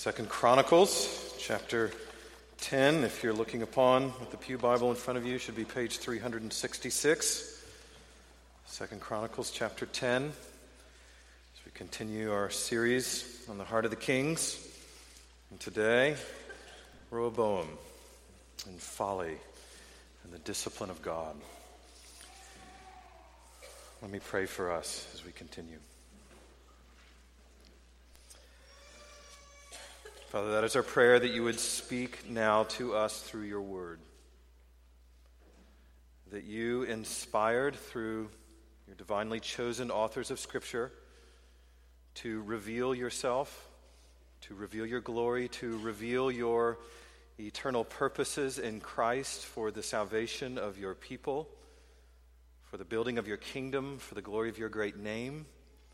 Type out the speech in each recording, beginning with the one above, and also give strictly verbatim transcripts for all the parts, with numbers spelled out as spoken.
Second Chronicles, chapter ten. If you're looking upon with the Pew Bible in front of you, should be page three sixty-six. Second Chronicles, chapter ten. As we continue our series on the heart of the kings. And today, Rehoboam and folly and the discipline of God. Let me pray for us as we continue. Father, that is our prayer, that you would speak now to us through your word. That you, inspired through your divinely chosen authors of Scripture, to reveal yourself, to reveal your glory, to reveal your eternal purposes in Christ for the salvation of your people, for the building of your kingdom, for the glory of your great name,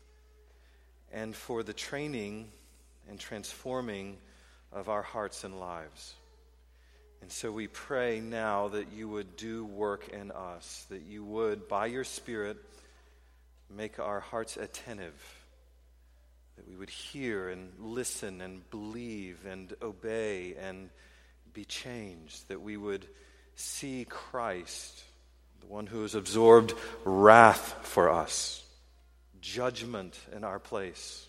and for the training and transforming of our hearts and lives. And so we pray now that you would do work in us, that you would, by your Spirit, make our hearts attentive, that we would hear and listen and believe and obey and be changed, that we would see Christ, the one who has absorbed wrath for us, judgment in our place,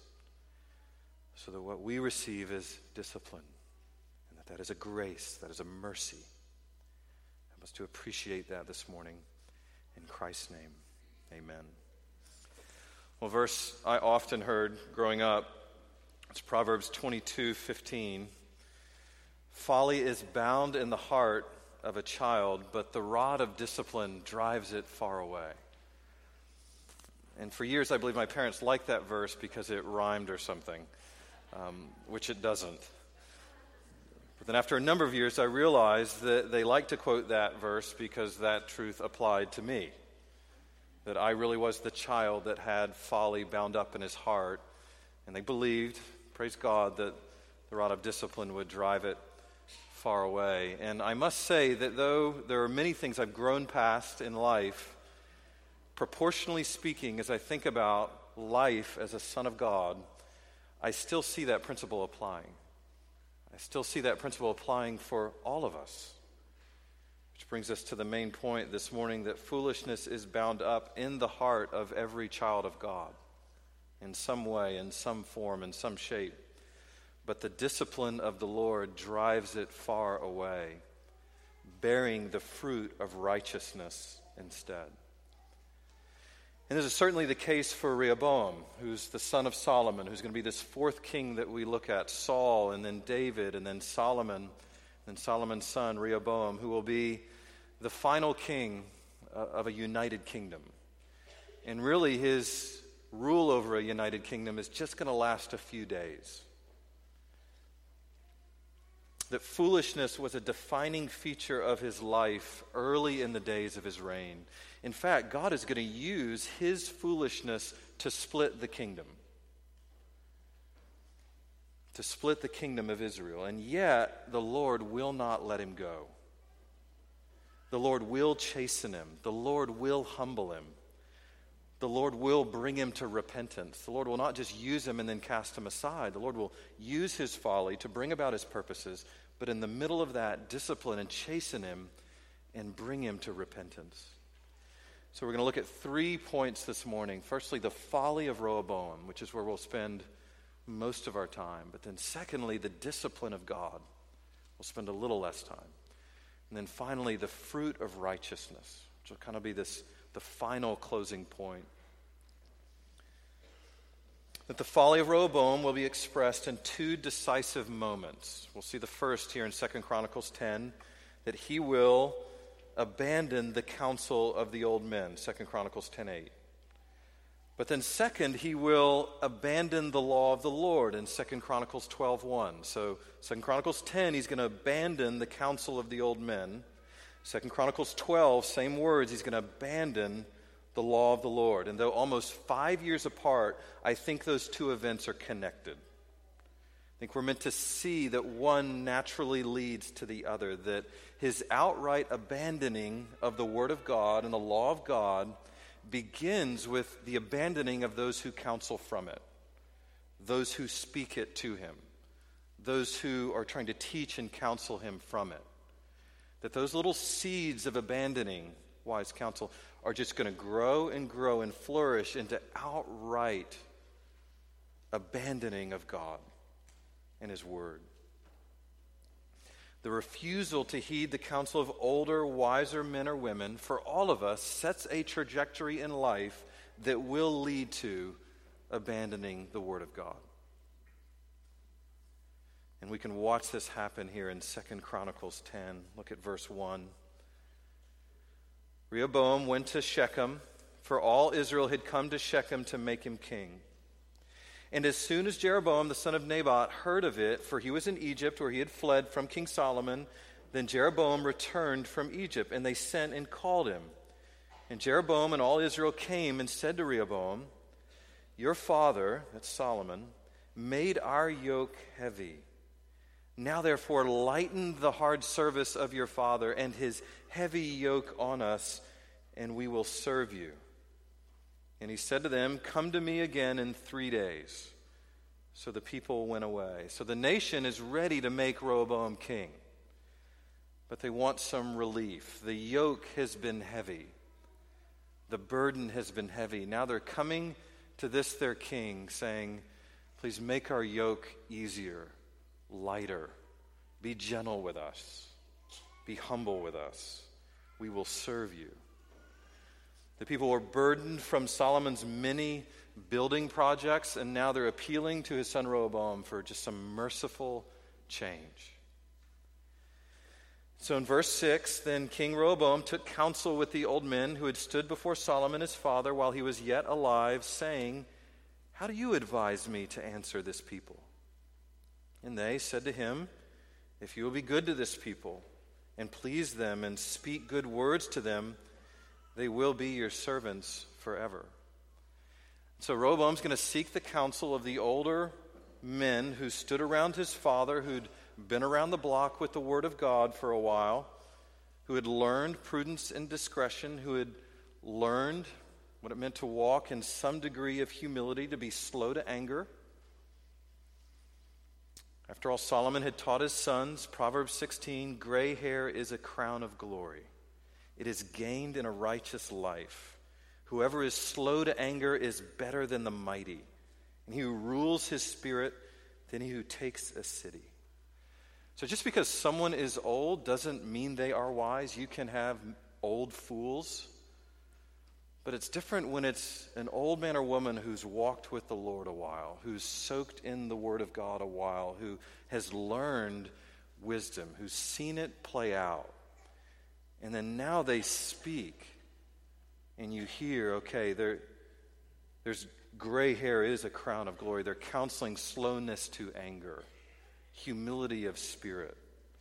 so that what we receive is discipline, and that that is a grace, that is a mercy. Help us to appreciate that this morning. In Christ's name, amen. Well, verse I often heard growing up, it's Proverbs twenty-two fifteen. Folly is bound in the heart of a child, but the rod of discipline drives it far away. And for years, I believe my parents liked that verse because it rhymed or something. Um, which it doesn't. But then after a number of years, I realized that they like to quote that verse because that truth applied to me. That I really was the child that had folly bound up in his heart. And they believed, praise God, that the rod of discipline would drive it far away. And I must say that though there are many things I've grown past in life, proportionally speaking, as I think about life as a son of God, I still see that principle applying. I still see that principle applying for all of us. Which brings us to the main point this morning, that foolishness is bound up in the heart of every child of God, in some way, in some form, in some shape. But the discipline of the Lord drives it far away, bearing the fruit of righteousness instead. And this is certainly the case for Rehoboam, who's the son of Solomon, who's going to be this fourth king that we look at, Saul, and then David, and then Solomon, and Solomon's son, Rehoboam, who will be the final king of a united kingdom. And really, his rule over a united kingdom is just going to last a few days. That foolishness was a defining feature of his life early in the days of his reign. In fact, God is going to use his foolishness to split the kingdom. To split the kingdom of Israel. And yet, the Lord will not let him go. The Lord will chasten him. The Lord will humble him. The Lord will bring him to repentance. The Lord will not just use him and then cast him aside. The Lord will use his folly to bring about his purposes, but in the middle of that, discipline and chasten him and bring him to repentance. So we're going to look at three points this morning. Firstly, the folly of Rehoboam, which is where we'll spend most of our time. But then secondly, the discipline of God. We'll spend a little less time. And then finally, the fruit of righteousness, which will kind of be this the final closing point. That the folly of Rehoboam will be expressed in two decisive moments. We'll see the first here in Second Chronicles ten, that he will abandon the counsel of the old men, Second Chronicles ten eight. But then second, he will abandon the law of the Lord in Second Chronicles twelve one. So Second Chronicles ten, he's going to abandon the counsel of the old men. Second Chronicles twelve, same words, he's going to abandon the law of the Lord. And though almost five years apart, I think those two events are connected. I think we're meant to see that one naturally leads to the other, that his outright abandoning of the Word of God and the law of God begins with the abandoning of those who counsel from it, those who speak it to him, those who are trying to teach and counsel him from it. That those little seeds of abandoning wise counsel are just going to grow and grow and flourish into outright abandoning of God and his word. The refusal to heed the counsel of older, wiser men or women, for all of us, sets a trajectory in life that will lead to abandoning the word of God. And we can watch this happen here in Second Chronicles ten. Look at verse one. Rehoboam went to Shechem, for all Israel had come to Shechem to make him king. And as soon as Jeroboam the son of Nebat heard of it, for he was in Egypt where he had fled from King Solomon, then Jeroboam returned from Egypt, and they sent and called him. And Jeroboam and all Israel came and said to Rehoboam, "Your father," that's Solomon, "made our yoke heavy. Now therefore lighten the hard service of your father and his heavy yoke on us, and we will serve you." And he said to them, "Come to me again in three days." So the people went away. So the nation is ready to make Rehoboam king. But they want some relief. The yoke has been heavy. The burden has been heavy. Now they're coming to this their king saying, "Please make our yoke easier, lighter. Be gentle with us. Be humble with us. We will serve you." The people were burdened from Solomon's many building projects, and now they're appealing to his son Rehoboam for just some merciful change. So in verse six, then King Rehoboam took counsel with the old men who had stood before Solomon his father while he was yet alive, saying, "How do you advise me to answer this people?" And they said to him, "If you will be good to this people and please them and speak good words to them, they will be your servants forever." So Rehoboam's going to seek the counsel of the older men who stood around his father, who'd been around the block with the word of God for a while, who had learned prudence and discretion, who had learned what it meant to walk in some degree of humility, to be slow to anger. After all, Solomon had taught his sons, Proverbs sixteen, "Gray hair is a crown of glory. It is gained in a righteous life. Whoever is slow to anger is better than the mighty, and he who rules his spirit than he who takes a city." So just because someone is old doesn't mean they are wise. You can have old fools, but it's different when it's an old man or woman who's walked with the Lord a while, who's soaked in the Word of God a while, who has learned wisdom, who's seen it play out. And then now they speak, and you hear, okay, there, there's gray hair is a crown of glory. They're counseling slowness to anger, humility of spirit.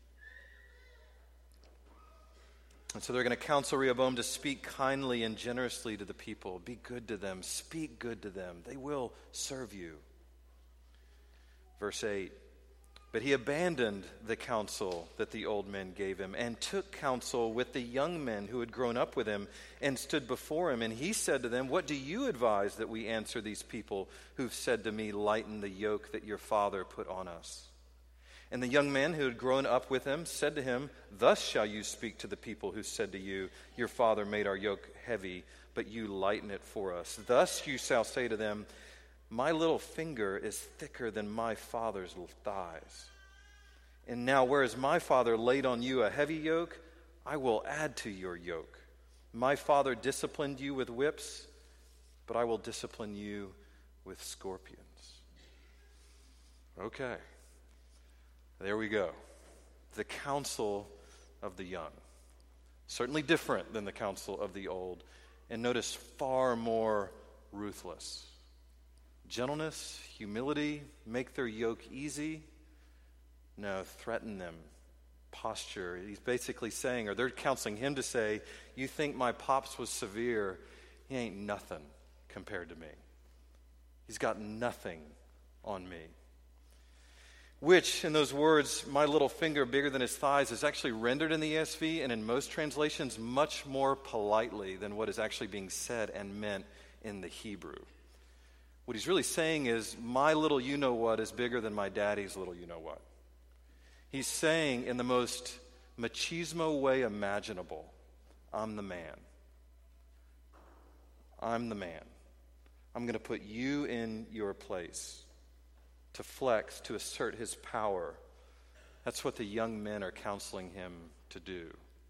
And so they're going to counsel Rehoboam to speak kindly and generously to the people. Be good to them. Speak good to them. They will serve you. Verse eight. But he abandoned the counsel that the old men gave him and took counsel with the young men who had grown up with him and stood before him. And he said to them, "What do you advise that we answer these people who've said to me, 'Lighten the yoke that your father put on us'?" And the young men who had grown up with him said to him, "Thus shall you speak to the people who said to you, 'Your father made our yoke heavy, but you lighten it for us.' Thus you shall say to them, 'My little finger is thicker than my father's thighs. And now whereas my father laid on you a heavy yoke, I will add to your yoke. My father disciplined you with whips, but I will discipline you with scorpions.'" Okay. There we go. The counsel of the young. Certainly different than the counsel of the old. And notice, far more ruthless. Gentleness, humility, make their yoke easy. No, threaten them. Posture. He's basically saying, or they're counseling him to say, "You think my pops was severe. He ain't nothing compared to me. He's got nothing on me." Which, in those words, "my little finger bigger than his thighs," is actually rendered in the E S V and in most translations much more politely than what is actually being said and meant in the Hebrew. What he's really saying is, my little you-know-what is bigger than my daddy's little you-know-what. He's saying in the most machismo way imaginable, I'm the man. I'm the man. I'm going to put you in your place to flex, to assert his power. That's what the young men are counseling him to do.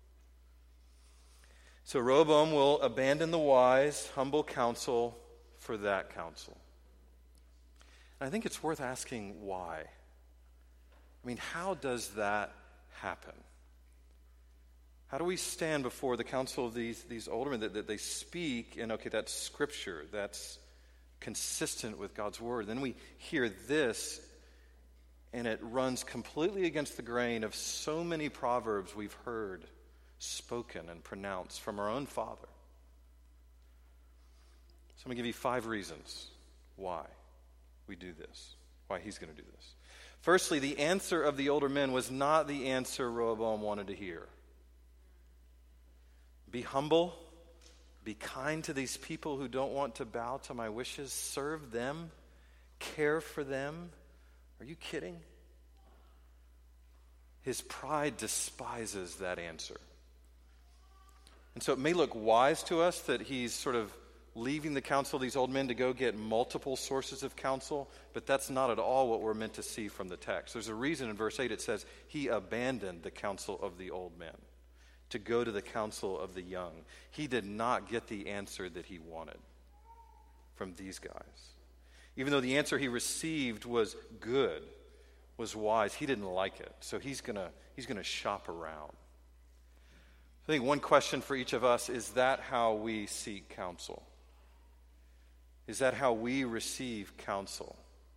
So Rehoboam will abandon the wise, humble counsel for that counsel. And I think it's worth asking why. I mean, how does that happen? How do we stand before the counsel of these, these older men that, that they speak, and okay, that's scripture, that's consistent with God's word. Then we hear this, and it runs completely against the grain of so many proverbs we've heard spoken and pronounced from our own Father. So I'm going to give you five reasons why we do this, why he's going to do this. Firstly, the answer of the older men was not the answer Rehoboam wanted to hear. Be humble, be kind to these people who don't want to bow to my wishes, serve them, care for them. Are you kidding? His pride despises that answer. And so it may look wise to us that he's sort of leaving the counsel of these old men to go get multiple sources of counsel, but that's not at all what we're meant to see from the text. There's a reason in verse eight it says, he abandoned the counsel of the old men to go to the counsel of the young. He did not get the answer that he wanted from these guys. Even though the answer he received was good, was wise, he didn't like it. So he's gonna he's gonna shop around. I think one question for each of us, is that how we seek counsel? Is that how we receive counsel?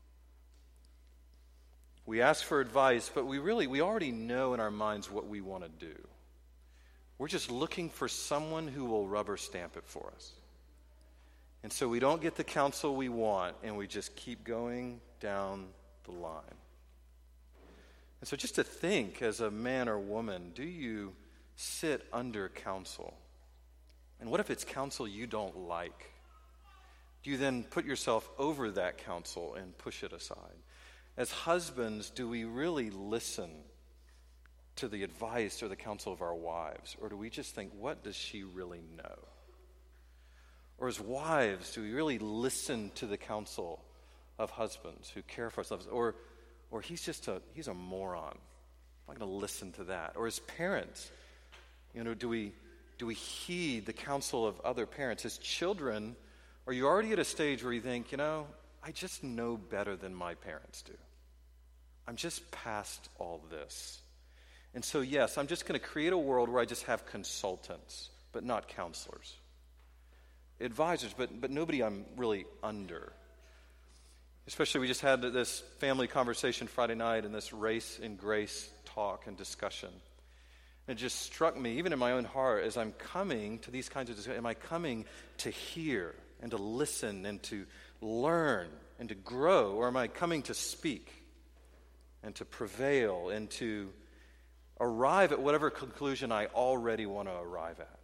We ask for advice, but we really, we already know in our minds what we want to do. We're just looking for someone who will rubber stamp it for us. And so we don't get the counsel we want, and we just keep going down the line. And so just to think, as a man or woman, do you sit under counsel? And what if it's counsel you don't like? Do you then put yourself over that counsel and push it aside? As husbands, do we really listen to the advice or the counsel of our wives? Or do we just think, what does she really know? Or as wives, do we really listen to the counsel of husbands who care for ourselves? Or or he's just a he's a moron. I'm not going to listen to that. Or as parents, you know, do we do we heed the counsel of other parents? As children, are you already at a stage where you think, you know, I just know better than my parents do. I'm just past all this. And so, yes, I'm just going to create a world where I just have consultants, but not counselors. Advisors, but but nobody I'm really under. Especially, we just had this family conversation Friday night and this race and grace talk and discussion. And it just struck me, even in my own heart, as I'm coming to these kinds of discussions, am I coming to hear and to listen and to learn and to grow? Or am I coming to speak and to prevail and to arrive at whatever conclusion I already want to arrive at?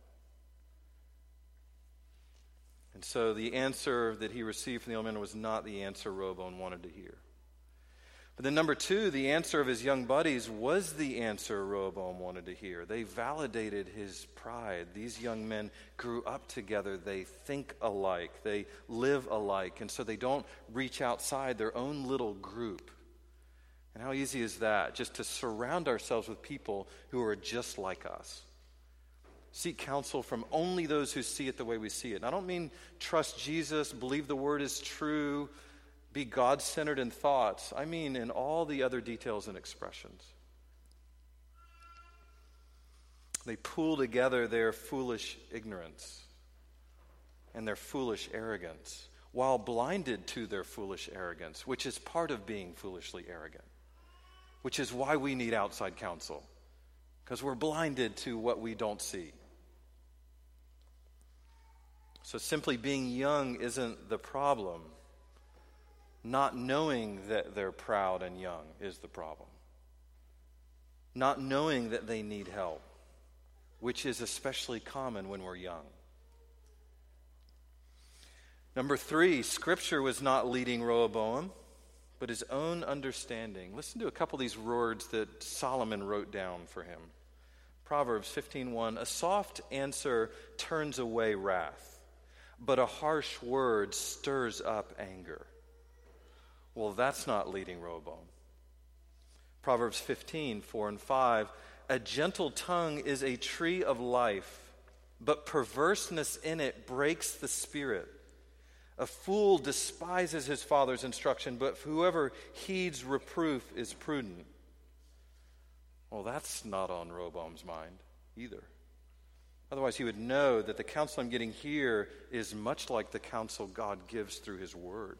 And so the answer that he received from the old men was not the answer Rehoboam wanted to hear. But then number two, the answer of his young buddies was the answer Rehoboam wanted to hear. They validated his pride. These young men grew up together. They think alike. They live alike. And so they don't reach outside their own little group. And how easy is that? Just to surround ourselves with people who are just like us. Seek counsel from only those who see it the way we see it. And I don't mean trust Jesus, believe the word is true, be God-centered in thoughts. I mean in all the other details and expressions. They pool together their foolish ignorance and their foolish arrogance, while blinded to their foolish arrogance, which is part of being foolishly arrogant, which is why we need outside counsel, because we're blinded to what we don't see. So simply being young isn't the problem. Not knowing that they're proud and young is the problem. Not knowing that they need help, which is especially common when we're young. Number three, Scripture was not leading Rehoboam, but his own understanding. Listen to a couple of these words that Solomon wrote down for him. Proverbs fifteen one, a soft answer turns away wrath, but a harsh word stirs up anger. Well, that's not leading Rehoboam. Proverbs fifteen four and five, a gentle tongue is a tree of life, but perverseness in it breaks the spirit. A fool despises his father's instruction, but whoever heeds reproof is prudent. Well, that's not on Rehoboam's mind either. Otherwise, he would know that the counsel I'm getting here is much like the counsel God gives through his word.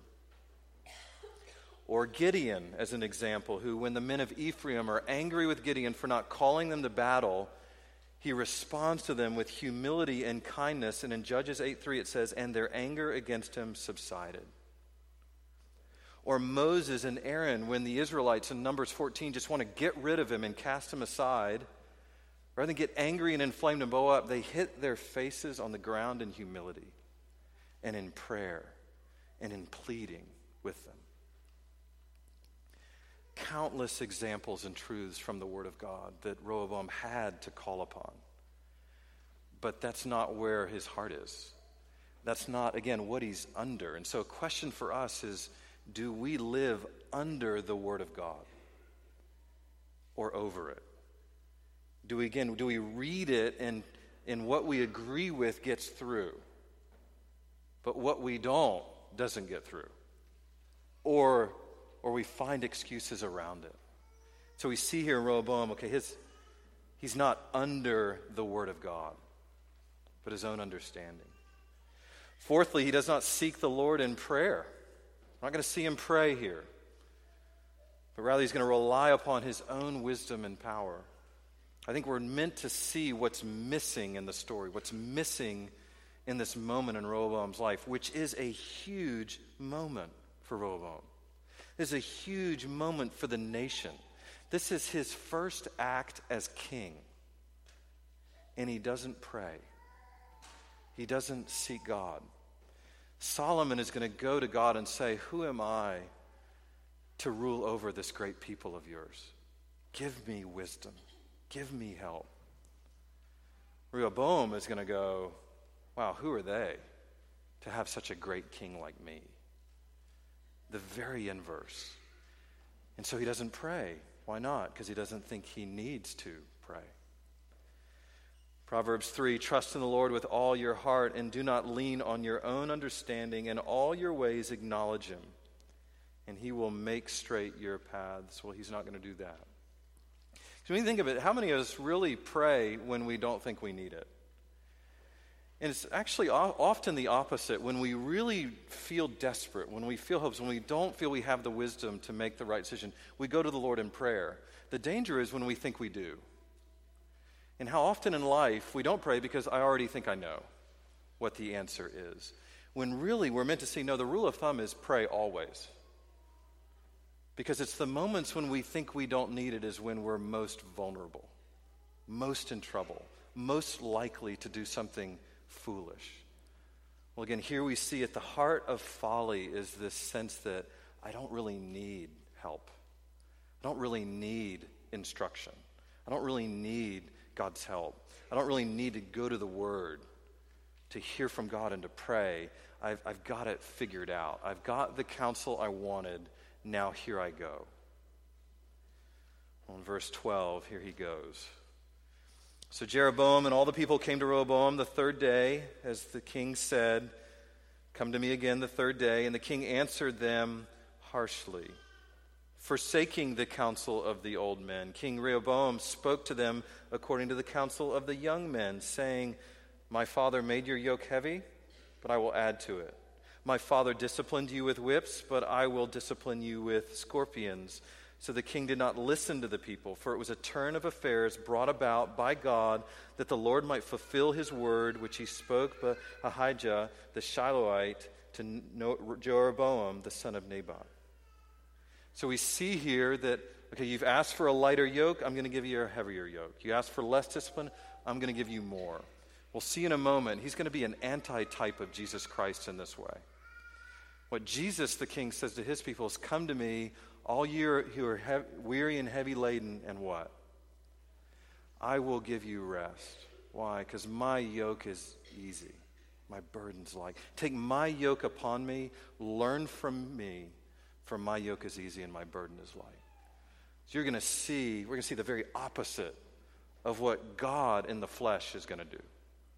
Or Gideon, as an example, who, when the men of Ephraim are angry with Gideon for not calling them to battle, he responds to them with humility and kindness. And in Judges eight three it says, and their anger against him subsided. Or Moses and Aaron, when the Israelites in Numbers fourteen just want to get rid of him and cast him aside, rather than get angry and inflamed and blow up, they hit their faces on the ground in humility and in prayer and in pleading with them. Countless examples and truths from the Word of God that Rehoboam had to call upon. But that's not where his heart is. That's not, again, what he's under. And so a question for us is, do we live under the Word of God or over it? Do we, again, do we read it and, and what we agree with gets through, but what we don't doesn't get through? Or or we find excuses around it. So we see here in Rehoboam, okay, his, he's not under the Word of God, but his own understanding. Fourthly, he does not seek the Lord in prayer. We're not going to see him pray here, but rather he's going to rely upon his own wisdom and power. I think we're meant to see what's missing in the story, what's missing in this moment in Rehoboam's life, which is a huge moment for Rehoboam. This is a huge moment for the nation. This is his first act as king. And he doesn't pray. He doesn't seek God. Solomon is going to go to God and say, who am I to rule over this great people of yours? Give me wisdom. Give me help. Rehoboam is going to go, wow, who are they to have such a great king like me? The very inverse. And so he doesn't pray. Why not? Because he doesn't think he needs to pray. Proverbs three, trust in the Lord with all your heart and do not lean on your own understanding. In all your ways acknowledge him, and he will make straight your paths. Well, he's not going to do that. So when you think of it, how many of us really pray when we don't think we need it? And it's actually often the opposite. When we really feel desperate, when we feel hopeless, when we don't feel we have the wisdom to make the right decision, we go to the Lord in prayer. The danger is when we think we do. And how often in life we don't pray because I already think I know what the answer is. When really we're meant to say, no, the rule of thumb is pray always. Because it's the moments when we think we don't need it is when we're most vulnerable, most in trouble, most likely to do something foolish. Well, again, here we see at the heart of folly is this sense that I don't really need help. I don't really need instruction. I don't really need God's help. I don't really need to go to the Word to hear from God and to pray. I've, I've got it figured out. I've got the counsel I wanted. Now here I go. Well, in verse twelve, here he goes. So Jeroboam and all the people came to Rehoboam the third day, as the king said, come to me again the third day. And the king answered them harshly, forsaking the counsel of the old men. King Rehoboam spoke to them according to the counsel of the young men, saying, my father made your yoke heavy, but I will add to it. My father disciplined you with whips, but I will discipline you with scorpions. So the king did not listen to the people, for it was a turn of affairs brought about by God that the Lord might fulfill his word, which he spoke by Ahijah the Shiloite to Jeroboam the son of Nebat. So we see here that, okay, you've asked for a lighter yoke, I'm going to give you a heavier yoke. You asked for less discipline, I'm going to give you more. We'll see in a moment, he's going to be an anti-type of Jesus Christ in this way. What Jesus the King says to his people is, come to me, all you who are heavy, weary and heavy laden, and what? I will give you rest. Why? Because my yoke is easy. My burden's light. Take my yoke upon me. Learn from me. For my yoke is easy and my burden is light. So you're going to see, we're going to see the very opposite of what God in the flesh is going to do.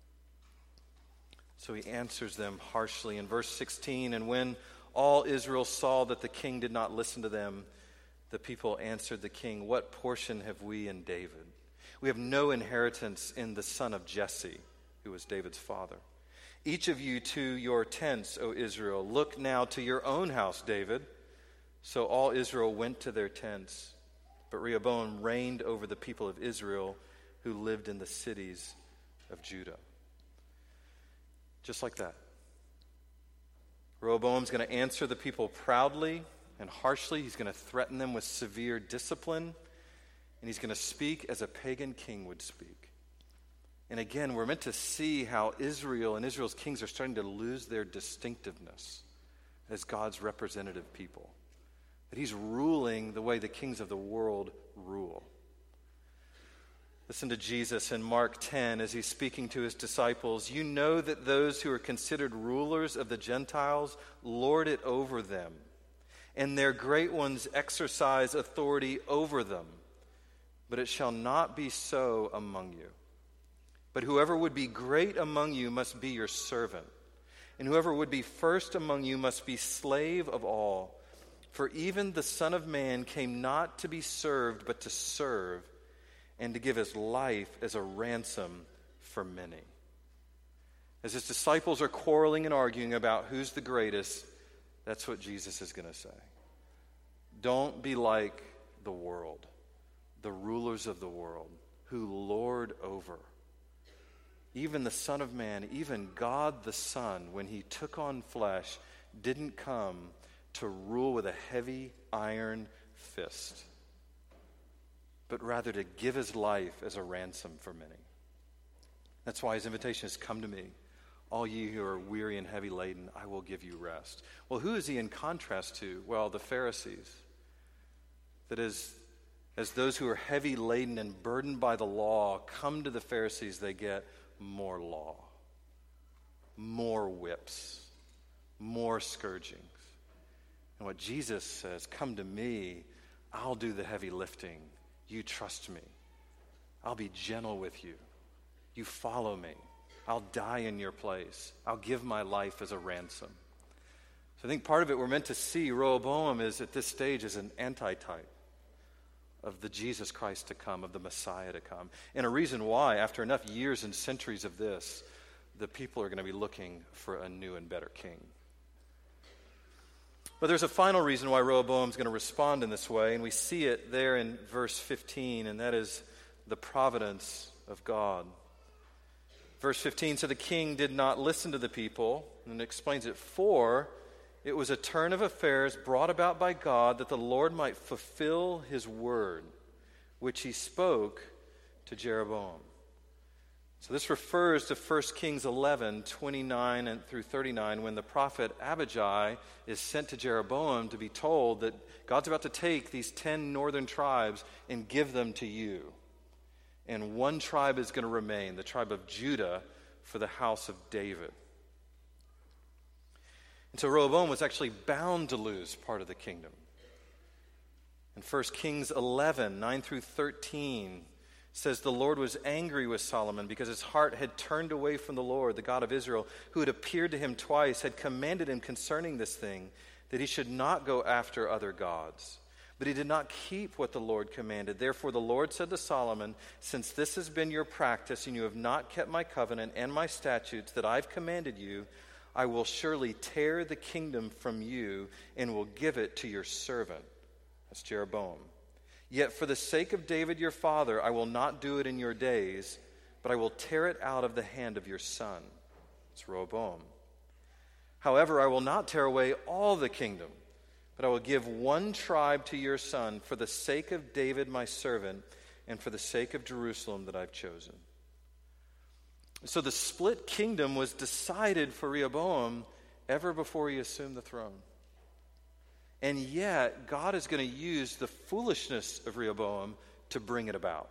So he answers them harshly in verse sixteen. And when all Israel saw that the king did not listen to them, the people answered the king, what portion have we in David? We have no inheritance in the son of Jesse, who was David's father. Each of you to your tents, O Israel. Look now to your own house, David. So all Israel went to their tents. But Rehoboam reigned over the people of Israel who lived in the cities of Judah. Just like that. Rehoboam's going to answer the people proudly and harshly. He's going to threaten them with severe discipline. And he's going to speak as a pagan king would speak. And again, we're meant to see how Israel and Israel's kings are starting to lose their distinctiveness as God's representative people. That he's ruling the way the kings of the world rule. Listen to Jesus in Mark ten as he's speaking to his disciples. You know that those who are considered rulers of the Gentiles lord it over them, and their great ones exercise authority over them. But it shall not be so among you. But whoever would be great among you must be your servant, and whoever would be first among you must be slave of all. For even the Son of Man came not to be served, but to serve, and to give his life as a ransom for many. As his disciples are quarreling and arguing about who's the greatest, that's what Jesus is going to say. Don't be like the world, the rulers of the world, who lord over. Even the Son of Man, even God the Son, when he took on flesh, didn't come to rule with a heavy iron fist, but rather to give his life as a ransom for many. That's why his invitation is, come to me, all ye who are weary and heavy laden, I will give you rest. Well, who is he in contrast to? Well, the Pharisees. That is, as those who are heavy laden and burdened by the law come to the Pharisees, they get more law, more whips, more scourgings. And what Jesus says, come to me, I'll do the heavy lifting. You trust me. I'll be gentle with you. You follow me. I'll die in your place. I'll give my life as a ransom. So I think part of it we're meant to see Rehoboam is at this stage as an antitype of the Jesus Christ to come, of the Messiah to come. And a reason why, after enough years and centuries of this, the people are going to be looking for a new and better king. But there's a final reason why Rehoboam's going to respond in this way, and we see it there in verse fifteen, and that is the providence of God. Verse fifteen, so the king did not listen to the people, and it explains it, for it was a turn of affairs brought about by God that the Lord might fulfill his word, which he spoke to Jeroboam. So this refers to First Kings eleven, twenty-nine and through thirty-nine, when the prophet Abijah is sent to Jeroboam to be told that God's about to take these ten northern tribes and give them to you. And one tribe is going to remain, the tribe of Judah, for the house of David. And so Rehoboam was actually bound to lose part of the kingdom. In First Kings eleven, nine through thirteen, says the Lord was angry with Solomon because his heart had turned away from the Lord, the God of Israel, who had appeared to him twice, had commanded him concerning this thing, that he should not go after other gods. But he did not keep what the Lord commanded. Therefore the Lord said to Solomon, since this has been your practice, and you have not kept my covenant and my statutes that I've commanded you, I will surely tear the kingdom from you and will give it to your servant. That's Jeroboam. Yet for the sake of David your father, I will not do it in your days, but I will tear it out of the hand of your son. It's Rehoboam. However, I will not tear away all the kingdom, but I will give one tribe to your son for the sake of David my servant and for the sake of Jerusalem that I've chosen. So the split kingdom was decided for Rehoboam ever before he assumed the throne. And yet, God is going to use the foolishness of Rehoboam to bring it about.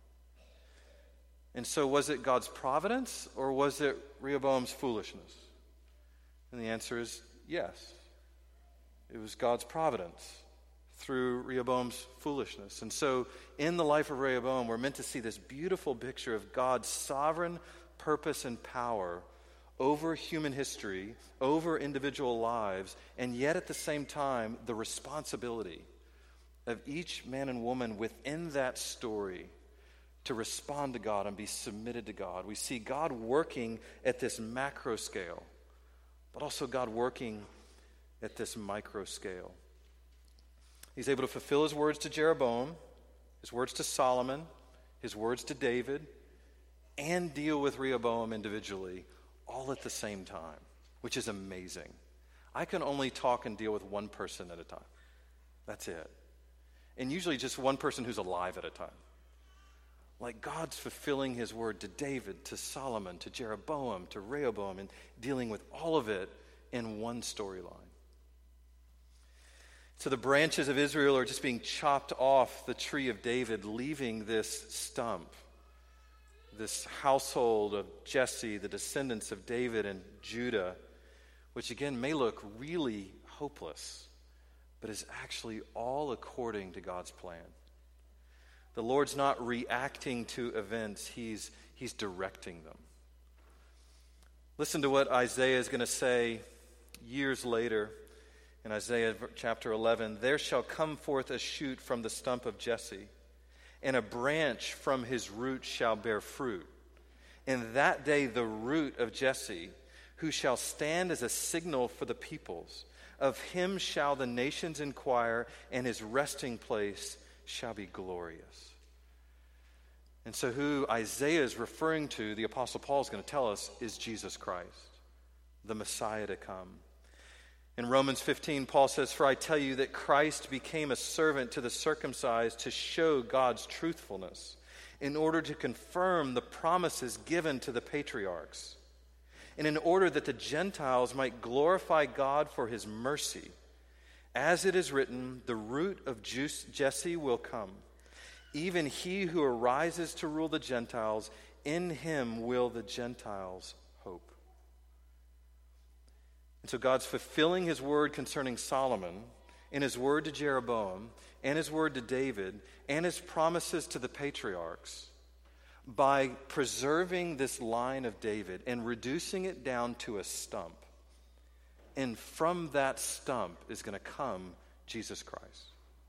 And so was it God's providence or was it Rehoboam's foolishness? And the answer is yes. It was God's providence through Rehoboam's foolishness. And so in the life of Rehoboam, we're meant to see this beautiful picture of God's sovereign purpose and power over human history, over individual lives, and yet at the same time, the responsibility of each man and woman within that story to respond to God and be submitted to God. We see God working at this macro scale, but also God working at this micro scale. He's able to fulfill his words to Jeroboam, his words to Solomon, his words to David, and deal with Rehoboam individually, all at the same time, which is amazing. I can only talk and deal with one person at a time. That's it. And usually just one person who's alive at a time. Like God's fulfilling his word to David, to Solomon, to Jeroboam, to Rehoboam, and dealing with all of it in one storyline. So the branches of Israel are just being chopped off the tree of David, leaving this stump. This household of Jesse, the descendants of David and Judah, which again may look really hopeless, but is actually all according to God's plan. The Lord's not reacting to events, he's, he's directing them. Listen to what Isaiah is going to say years later in Isaiah chapter eleven. There shall come forth a shoot from the stump of Jesse, and a branch from his root shall bear fruit. In that day the root of Jesse, who shall stand as a signal for the peoples, of him shall the nations inquire, and his resting place shall be glorious. And so who Isaiah is referring to, the Apostle Paul is going to tell us, is Jesus Christ, the Messiah to come. In Romans fifteen, Paul says, "For I tell you that Christ became a servant to the circumcised to show God's truthfulness, in order to confirm the promises given to the patriarchs, and in order that the Gentiles might glorify God for his mercy. As it is written, the root of Jesse will come. Even he who arises to rule the Gentiles, in him will the Gentiles hope." And so God's fulfilling his word concerning Solomon, and his word to Jeroboam, and his word to David, and his promises to the patriarchs, by preserving this line of David and reducing it down to a stump. And from that stump is going to come Jesus Christ.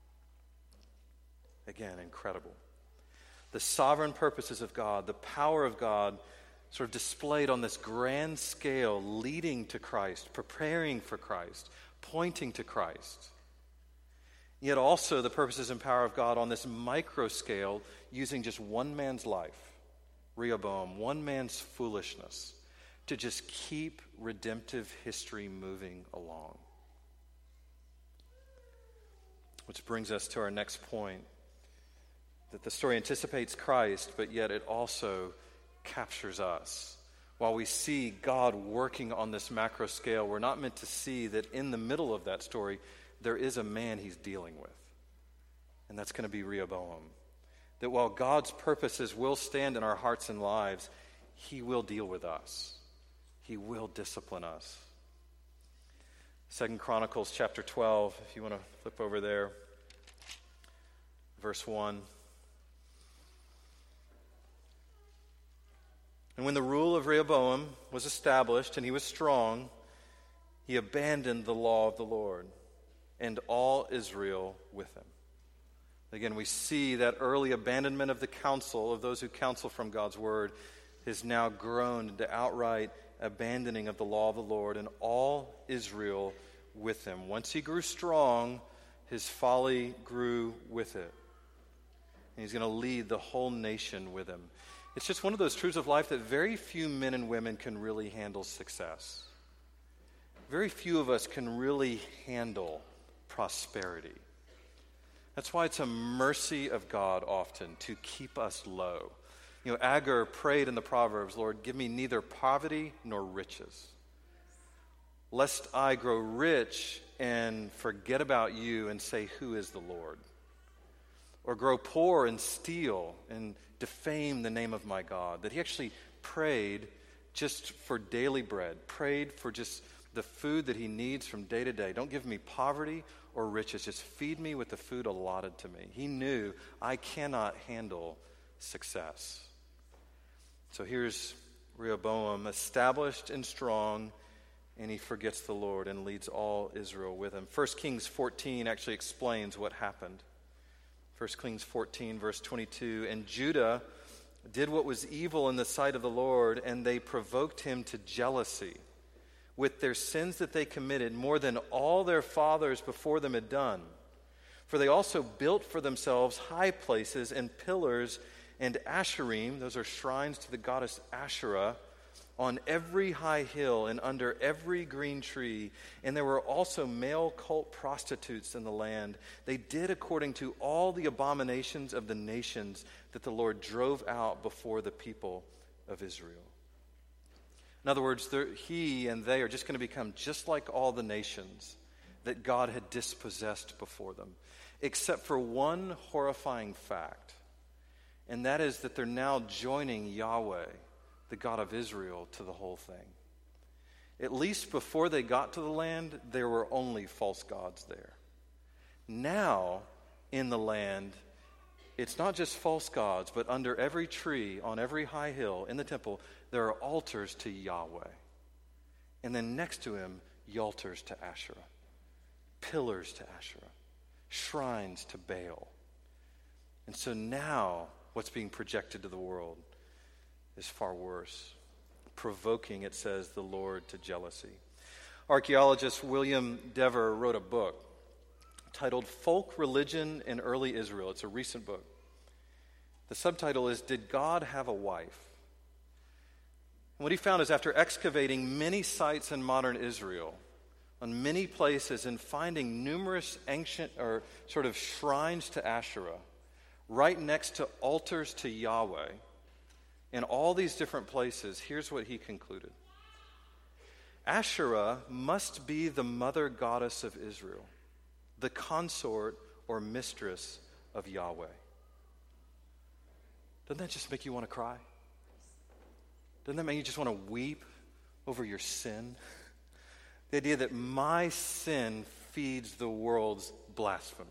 Again, incredible. The sovereign purposes of God, the power of God, sort of displayed on this grand scale, leading to Christ, preparing for Christ, pointing to Christ. Yet also the purposes and power of God on this micro scale, using just one man's life, Rehoboam, one man's foolishness, to just keep redemptive history moving along. Which brings us to our next point, that the story anticipates Christ, but yet it also captures us. While we see God working on this macro scale, we're not meant to see that in the middle of that story, there is a man he's dealing with. And that's going to be Rehoboam. That while God's purposes will stand in our hearts and lives, he will deal with us. He will discipline us. Second Chronicles chapter twelve, if you want to flip over there. Verse one. "And when the rule of Rehoboam was established and he was strong, he abandoned the law of the Lord, and all Israel with him." Again, we see that early abandonment of the counsel of those who counsel from God's word has now grown into outright abandoning of the law of the Lord, and all Israel with him. Once he grew strong, his folly grew with it. And he's going to lead the whole nation with him. It's just one of those truths of life that very few men and women can really handle success. Very few of us can really handle prosperity. That's why it's a mercy of God often to keep us low. You know, Agur prayed in the Proverbs, "Lord, give me neither poverty nor riches." lest I grow rich and forget about you and say, who is the Lord? Or grow poor and steal and defame the name of my God. That he actually prayed just for daily bread, prayed for just the food that he needs from day to day. Don't give me poverty or riches, just feed me with the food allotted to me. He knew I cannot handle success. So here's Rehoboam, established and strong, and he forgets the Lord and leads all Israel with him. First Kings fourteen actually explains what happened. First Kings fourteen, verse twenty-two, and Judah did what was evil in the sight of the Lord, and they provoked him to jealousy with their sins that they committed more than all their fathers before them had done. For they also built for themselves high places and pillars and asherim, those are shrines to the goddess Asherah, on every high hill and under every green tree. And there were also male cult prostitutes in the land. They did according to all the abominations of the nations that the Lord drove out before the people of Israel. In other words, he and they are just going to become just like all the nations that God had dispossessed before them, except for one horrifying fact, and that is that they're now joining Yahweh, the God of Israel, to the whole thing. At least before they got to the land, there were only false gods there. Now, in the land, it's not just false gods, but under every tree, on every high hill, in the temple, there are altars to Yahweh. And then next to him, altars to Asherah, pillars to Asherah, shrines to Baal. And so now, what's being projected to the world is far worse, provoking, it says, the Lord to jealousy. Archaeologist William Dever wrote a book titled Folk, Religion, in Early Israel. It's a recent book. The subtitle is, Did God Have a Wife? And what he found is after excavating many sites in modern Israel, on many places, and finding numerous ancient or sort of shrines to Asherah, right next to altars to Yahweh, in all these different places, here's what he concluded. Asherah must be the mother goddess of Israel, the consort or mistress of Yahweh. Doesn't that just make you want to cry? Doesn't that make you just want to weep over your sin? The idea that my sin feeds the world's blasphemy.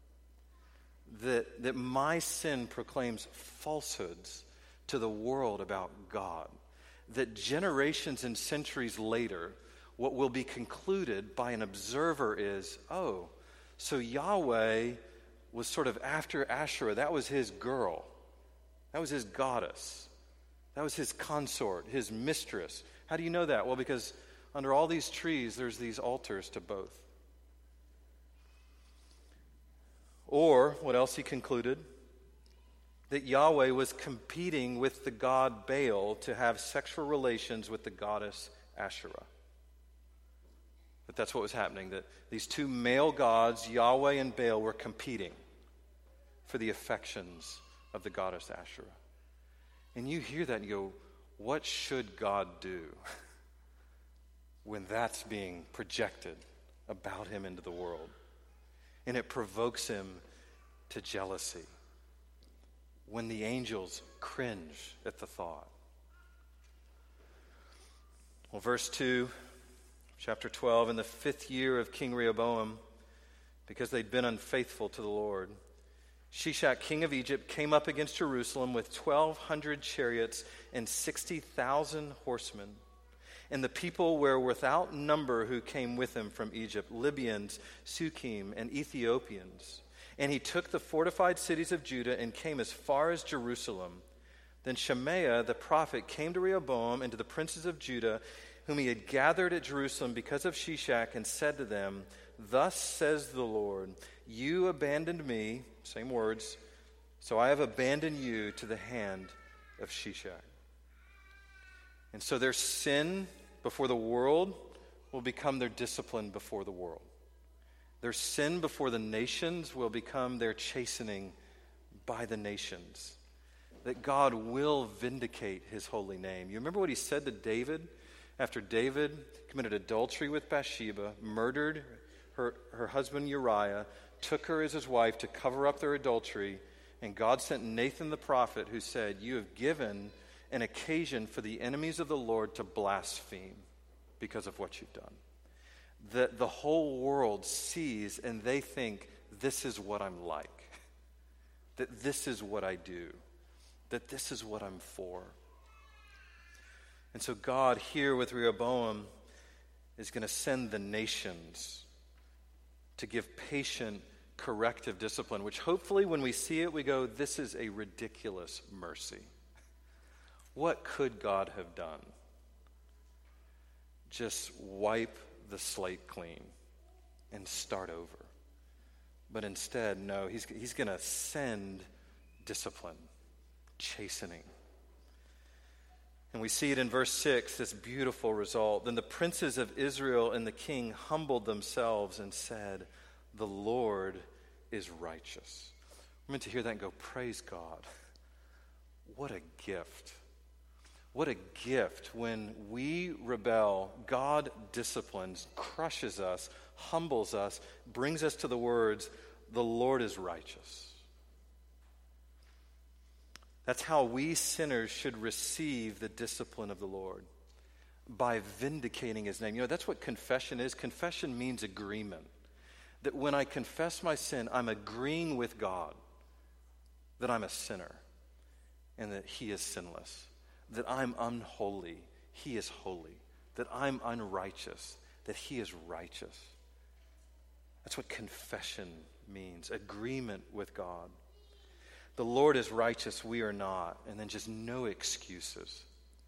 That, that my sin proclaims falsehoods to the world about God. That generations and centuries later, what will be concluded by an observer is, oh, so Yahweh was sort of after Asherah. That was his girl. That was his goddess. That was his consort, his mistress. How do you know that? Well, because under all these trees, there's these altars to both. Or, what else he concluded? That Yahweh was competing with the god Baal to have sexual relations with the goddess Asherah. That that's what was happening, that these two male gods, Yahweh and Baal, were competing for the affections of the goddess Asherah. And you hear that and you go, what should God do when that's being projected about him into the world? And it provokes him to jealousy when the angels cringe at the thought. Well, verse two, chapter twelve, in the fifth year of King Rehoboam, because they'd been unfaithful to the Lord, Shishak, king of Egypt, came up against Jerusalem with twelve hundred chariots and sixty thousand horsemen. And the people were without number who came with him from Egypt, Libyans, Sukkim, and Ethiopians. And he took the fortified cities of Judah and came as far as Jerusalem. Then Shemaiah the prophet came to Rehoboam and to the princes of Judah, whom he had gathered at Jerusalem because of Shishak, and said to them, Thus says the Lord, you abandoned me, same words, so I have abandoned you to the hand of Shishak. And so their sin before the world will become their discipline before the world. Their sin before the nations will become their chastening by the nations. That God will vindicate his holy name. You remember what he said to David after David committed adultery with Bathsheba, murdered her, her husband Uriah, took her as his wife to cover up their adultery, and God sent Nathan the prophet who said, "You have given an occasion for the enemies of the Lord to blaspheme because of what you've done." The, the whole world sees and they think, this is what I'm like, that this is what I do, that this is what I'm for. And so God here with Rehoboam is going to send the nations to give patient corrective discipline, which hopefully when we see it, we go, this is a ridiculous mercy. What could God have done? Just wipe the slate clean and start over. But instead, no, he's, he's going to send discipline, chastening. And we see it in verse six, this beautiful result. Then the princes of Israel and the king humbled themselves and said, "The Lord is righteous." We're meant to hear that and go, praise God. What a gift. What a gift when we rebel, God disciplines, crushes us, humbles us, brings us to the words, "The Lord is righteous." That's how we sinners should receive the discipline of the Lord, by vindicating his name. You know, that's what confession is. Confession means agreement. That when I confess my sin, I'm agreeing with God that I'm a sinner and that he is sinless. That I'm unholy, he is holy. That I'm unrighteous, that he is righteous. That's what confession means, agreement with God. The Lord is righteous, we are not. And then just no excuses.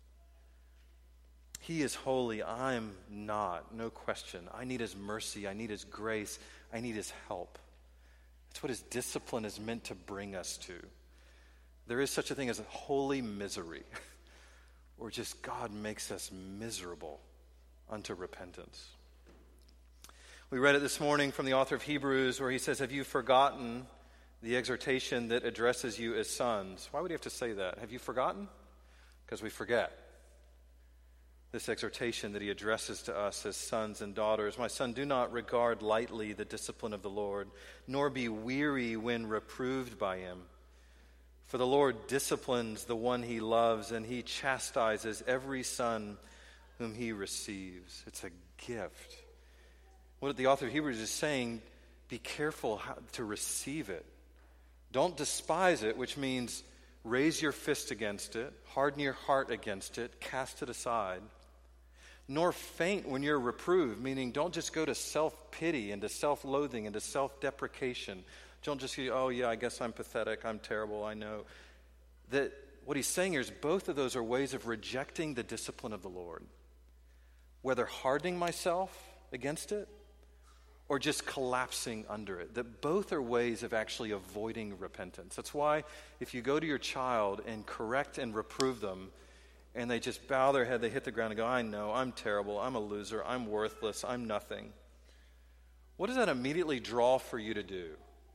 He is holy, I'm not, no question. I need his mercy, I need his grace, I need his help. That's what his discipline is meant to bring us to. There is such a thing as a holy misery, or just God makes us miserable unto repentance. We read it this morning from the author of Hebrews where he says, "Have you forgotten the exhortation that addresses you as sons?" Why would he have to say that? Have you forgotten? Because we forget. This exhortation that he addresses to us as sons and daughters. "My son, do not regard lightly the discipline of the Lord, nor be weary when reproved by him. For the Lord disciplines the one he loves, and he chastises every son whom he receives." It's a gift. What the author of Hebrews is saying, be careful how to receive it. Don't despise it, which means raise your fist against it, harden your heart against it, cast it aside. Nor faint when you're reproved, meaning don't just go to self-pity and to self-loathing and to self-deprecation. Don't just say, "Oh yeah, I guess I'm pathetic, I'm terrible, I know." That what he's saying here is both of those are ways of rejecting the discipline of the Lord. Whether hardening myself against it or just collapsing under it. That both are ways of actually avoiding repentance. That's why if you go to your child and correct and reprove them, and they just bow their head, they hit the ground and go, "I know, I'm terrible, I'm a loser, I'm worthless, I'm nothing." What does that immediately draw for you to do?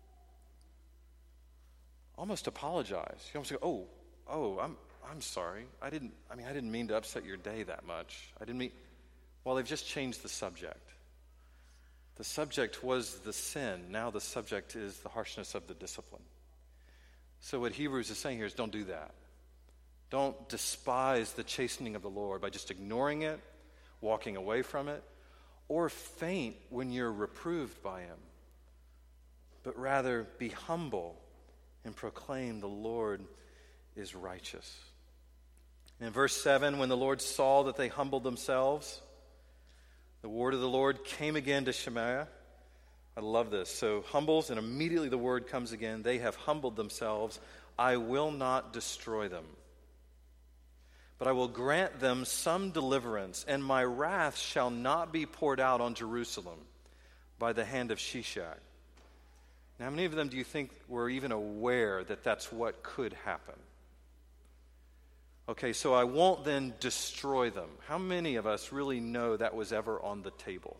Almost apologize. You almost go, "Oh, oh, I'm I'm sorry. I didn't I mean I didn't mean to upset your day that much. I didn't mean." Well, they've just changed the subject. The subject was the sin. Now the subject is the harshness of the discipline. So what Hebrews is saying here is don't do that. Don't despise the chastening of the Lord by just ignoring it, walking away from it, or faint when you're reproved by him. But rather be humble and proclaim the Lord is righteous. And in verse seven, when the Lord saw that they humbled themselves, the word of the Lord came again to Shemaiah. I love this. So humbles, and immediately the word comes again. They have humbled themselves. I will not destroy them, but I will grant them some deliverance, and my wrath shall not be poured out on Jerusalem by the hand of Shishak. Now, how many of them do you think were even aware that that's what could happen? Okay, so I won't then destroy them. How many of us really know that was ever on the table?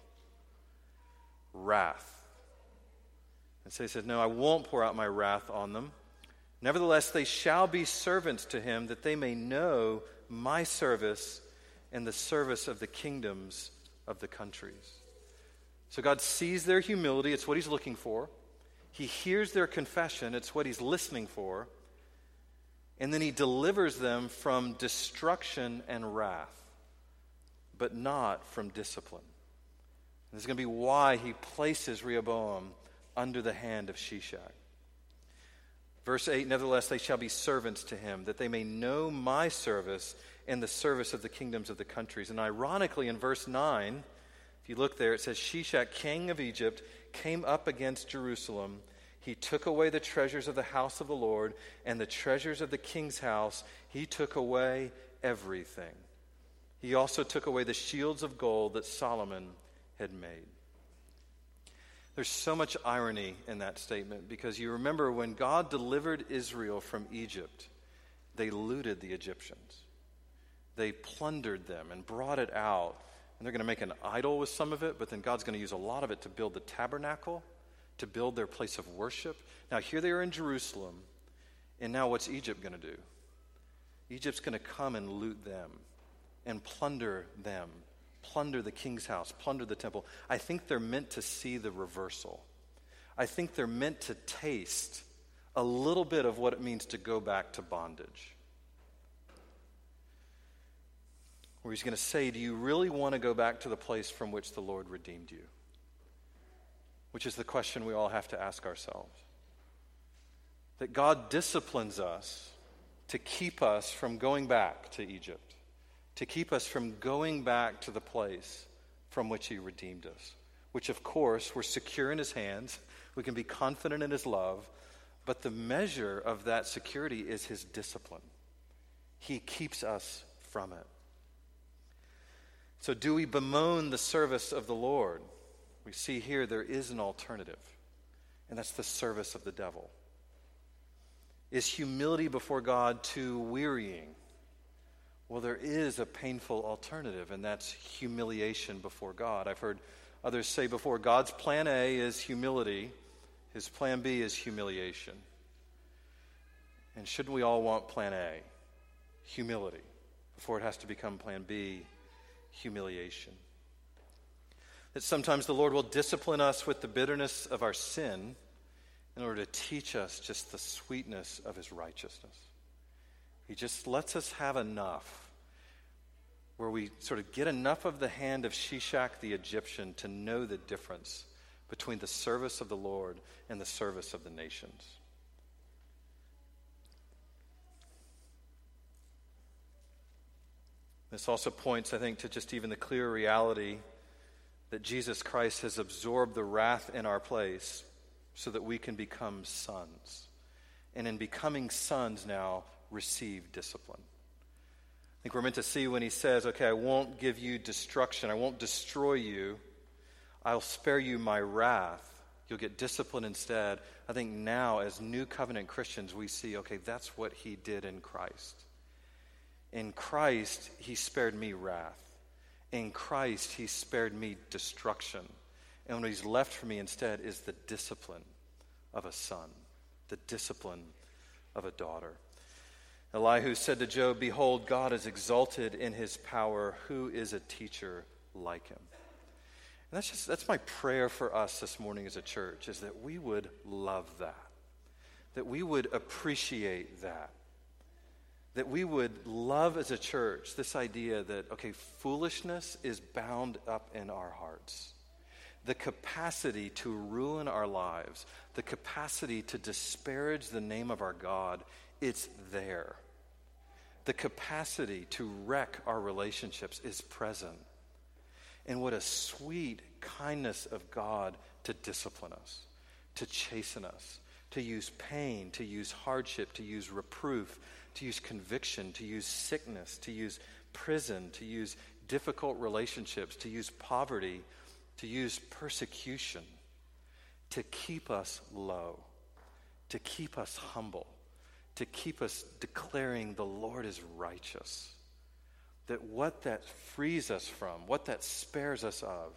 Wrath. And so he says, no, I won't pour out my wrath on them. Nevertheless, they shall be servants to him, that they may know my service and the service of the kingdoms of the countries. So God sees their humility. It's what he's looking for. He hears their confession. It's what he's listening for. And then he delivers them from destruction and wrath, but not from discipline. And this is going to be why he places Rehoboam under the hand of Shishak. Verse eight, nevertheless, they shall be servants to him, that they may know my service and the service of the kingdoms of the countries. And ironically, in verse nine, if you look there, it says, Shishak, king of Egypt, came up against Jerusalem. He took away the treasures of the house of the Lord and the treasures of the king's house. He took away everything. He also took away the shields of gold that Solomon had made. There's so much irony in that statement because you remember when God delivered Israel from Egypt, they looted the Egyptians. They plundered them and brought it out. And they're going to make an idol with some of it, but then God's going to use a lot of it to build the tabernacle, to build their place of worship. Now here they are in Jerusalem, and now what's Egypt going to do? Egypt's going to come and loot them and plunder them, plunder the king's house, plunder the temple. I think they're meant to see the reversal. I think they're meant to taste a little bit of what it means to go back to bondage. Where he's going to say, do you really want to go back to the place from which the Lord redeemed you? Which is the question we all have to ask ourselves. That God disciplines us to keep us from going back to Egypt, to keep us from going back to the place from which he redeemed us, which of course we're secure in his hands, we can be confident in his love, but the measure of that security is his discipline. He keeps us from it. So do we bemoan the service of the Lord? We see here there is an alternative, and that's the service of the devil. Is humility before God too wearying? Well, there is a painful alternative, and that's humiliation before God. I've heard others say before, God's plan A is humility, his plan B is humiliation. And shouldn't we all want plan A, humility, before it has to become plan B, humiliation? That sometimes the Lord will discipline us with the bitterness of our sin in order to teach us just the sweetness of his righteousness. He just lets us have enough where we sort of get enough of the hand of Shishak the Egyptian to know the difference between the service of the Lord and the service of the nations. This also points, I think, to just even the clear reality that Jesus Christ has absorbed the wrath in our place so that we can become sons. And in becoming sons now, receive discipline. I think we're meant to see when he says, okay, I won't give you destruction. I won't destroy you. I'll spare you my wrath. You'll get discipline instead. I think now as new covenant Christians, we see, okay, that's what he did in Christ. In Christ, he spared me wrath. In Christ, he spared me destruction. And what he's left for me instead is the discipline of a son, the discipline of a daughter. Elihu said to Job, behold, God is exalted in his power. Who is a teacher like him? And that's just that's my prayer for us this morning as a church, is that we would love that, that we would appreciate that. That we would love as a church this idea that, okay, foolishness is bound up in our hearts. The capacity to ruin our lives, the capacity to disparage the name of our God, it's there. The capacity to wreck our relationships is present. And what a sweet kindness of God to discipline us, to chasten us, to use pain, to use hardship, to use reproof, to use conviction, to use sickness, to use prison, to use difficult relationships, to use poverty, to use persecution, to keep us low, to keep us humble, to keep us declaring the Lord is righteous. That what that frees us from, what that spares us of,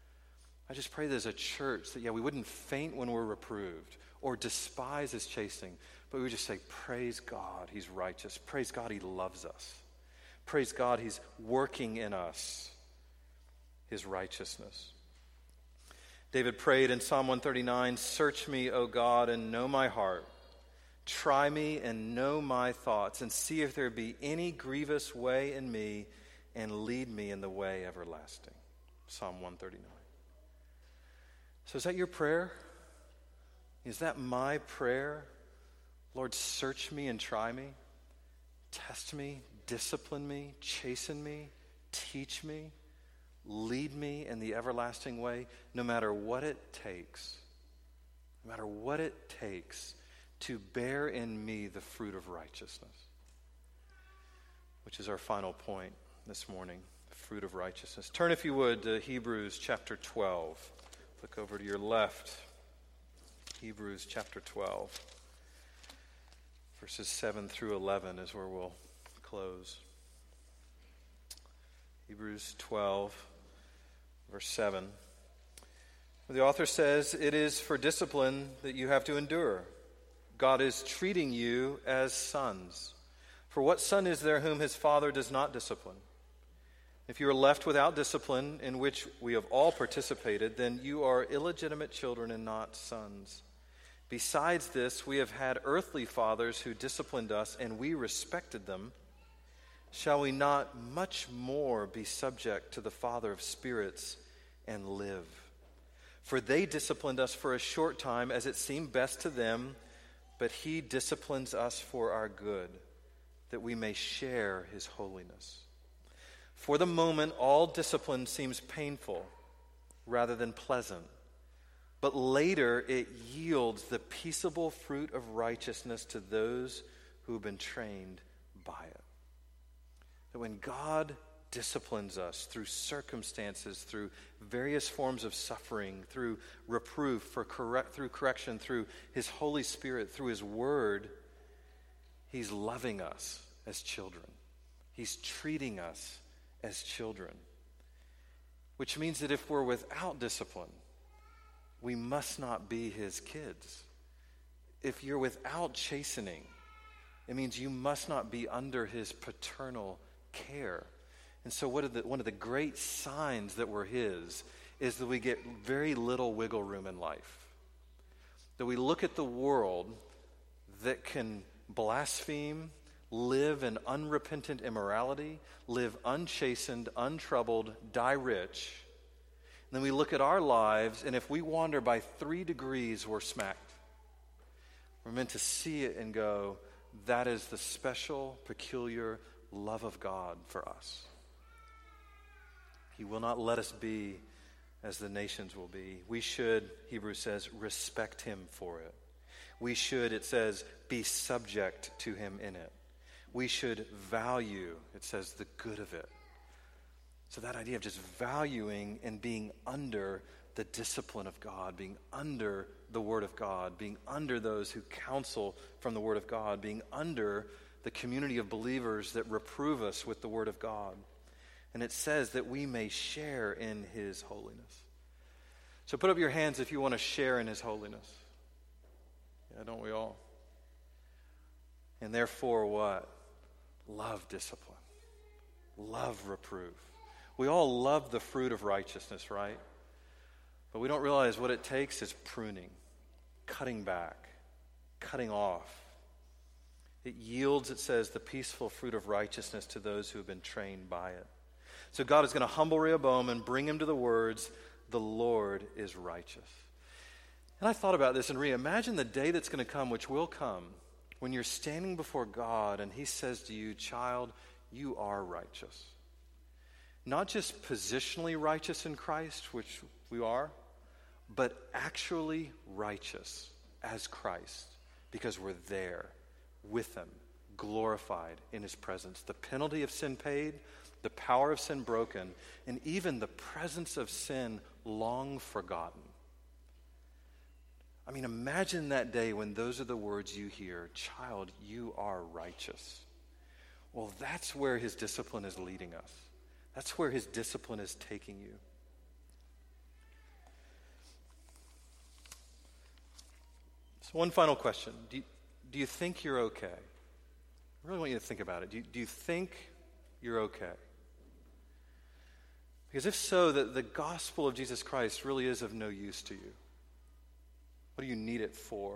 I just pray that as a church that, yeah, we wouldn't faint when we're reproved or despise his chastening, but we would just say, praise God, he's righteous. Praise God, he loves us. Praise God, he's working in us his righteousness. David prayed in Psalm one thirty-nine, "Search me, O God, and know my heart. Try me and know my thoughts, and see if there be any grievous way in me, and lead me in the way everlasting." Psalm one thirty-nine. So is that your prayer? Is that my prayer? Lord, search me and try me. Test me, discipline me, chasten me, teach me, lead me in the everlasting way, no matter what it takes. No matter what it takes to bear in me the fruit of righteousness. Which is our final point this morning, the fruit of righteousness. Turn, if you would, to Hebrews chapter twelve. Look over to your left. Hebrews chapter twelve. Verses seven through eleven is where we'll close. Hebrews twelve, verse seven. The author says, "It is for discipline that you have to endure. God is treating you as sons. For what son is there whom his father does not discipline? If you are left without discipline, in which we have all participated, then you are illegitimate children and not sons. Besides this, we have had earthly fathers who disciplined us, and we respected them. Shall we not much more be subject to the Father of spirits and live? For they disciplined us for a short time, as it seemed best to them, but he disciplines us for our good, that we may share his holiness. For the moment, all discipline seems painful rather than pleasant, but later it yields the peaceable fruit of righteousness to those who have been trained by it." That when God disciplines us through circumstances, through various forms of suffering, through reproof, for correct, through correction, through his Holy Spirit, through his word, he's loving us as children. He's treating us as children. Which means that if we're without discipline, we must not be his kids. If you're without chastening, it means you must not be under his paternal care. And so what are the, one of the great signs that we're his is that we get very little wiggle room in life. That we look at the world that can blaspheme, live in unrepentant immorality, live unchastened, untroubled, die rich. And then we look at our lives, and if we wander by three degrees, we're smacked. We're meant to see it and go, that is the special, peculiar love of God for us. He will not let us be as the nations will be. We should, Hebrews says, respect him for it. We should, it says, be subject to him in it. We should value, it says, the good of it. So that idea of just valuing and being under the discipline of God, being under the Word of God, being under those who counsel from the Word of God, being under the community of believers that reprove us with the Word of God. And it says that we may share in his holiness. So put up your hands if you want to share in his holiness. Yeah, don't we all? And therefore what? Love discipline. Love reproof. We all love the fruit of righteousness, right? But we don't realize what it takes is pruning, cutting back, cutting off. It yields, it says, the peaceful fruit of righteousness to those who have been trained by it. So God is going to humble Rehoboam and bring him to the words, "The Lord is righteous." And I thought about this and reimagine the day that's going to come, which will come, when you're standing before God and he says to you, "Child, you are righteous." Not just positionally righteous in Christ, which we are, but actually righteous as Christ, because we're there with him, glorified in his presence. The penalty of sin paid, the power of sin broken, and even the presence of sin long forgotten. I mean, imagine that day when those are the words you hear, "Child, you are righteous." Well, that's where his discipline is leading us. That's where his discipline is taking you. So one final question. Do you, do you think you're okay? I really want you to think about it. Do you, do you think you're okay. Because if so, the, the gospel of Jesus Christ really is of no use to you. What do you need it for?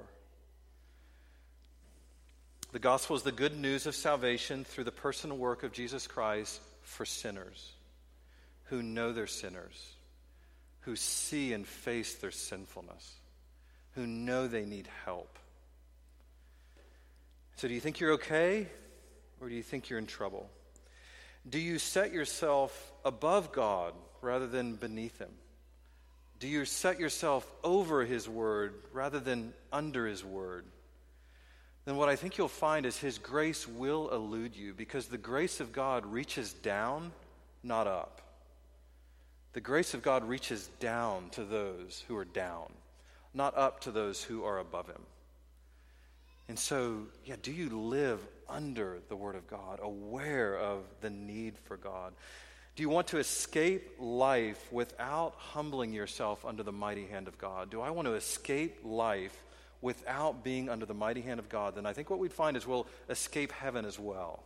The gospel is the good news of salvation through the personal work of Jesus Christ for sinners who know they're sinners, who see and face their sinfulness, who know they need help. So do you think you're okay, or do you think you're in trouble? Do you set yourself above God rather than beneath him? Do you set yourself over his word rather than under his word? Then what I think you'll find is his grace will elude you, because the grace of God reaches down, not up. The grace of God reaches down to those who are down, not up to those who are above him. And so, yeah, do you live under the Word of God, aware of the need for God? Do you want to escape life without humbling yourself under the mighty hand of God? Do I want to escape life without being under the mighty hand of God? Then I think what we'd find is we'll escape heaven as well.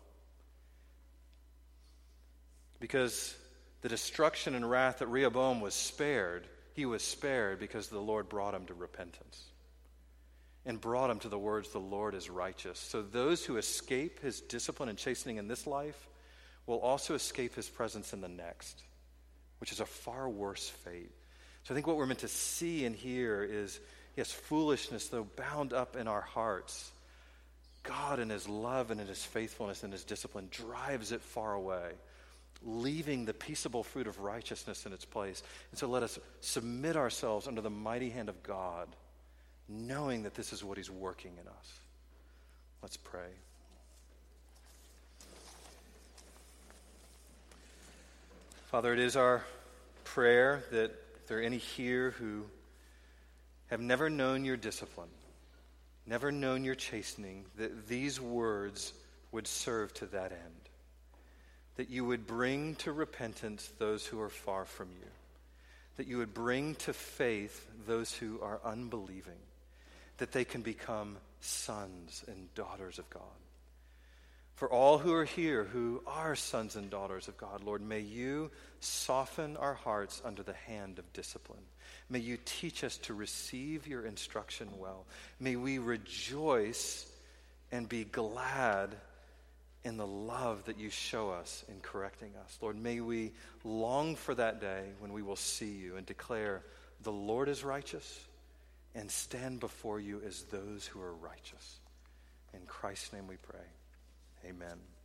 Because the destruction and wrath that Rehoboam was spared, he was spared because the Lord brought him to repentance and brought him to the words, the Lord is righteous. So those who escape his discipline and chastening in this life will also escape his presence in the next, which is a far worse fate. So I think what we're meant to see and hear is, yes, foolishness, though bound up in our hearts, God in his love and in his faithfulness and his discipline drives it far away, leaving the peaceable fruit of righteousness in its place. And so let us submit ourselves under the mighty hand of God, knowing that this is what he's working in us. Let's pray. Father, it is our prayer that if there are any here who have never known your discipline, never known your chastening, that these words would serve to that end. That you would bring to repentance those who are far from you. That you would bring to faith those who are unbelieving. That they can become sons and daughters of God. For all who are here who are sons and daughters of God, Lord, may you soften our hearts under the hand of discipline. May you teach us to receive your instruction well. May we rejoice and be glad in the love that you show us in correcting us. Lord, may we long for that day when we will see you and declare, the Lord is righteous, and stand before you as those who are righteous. In Christ's name we pray. Amen.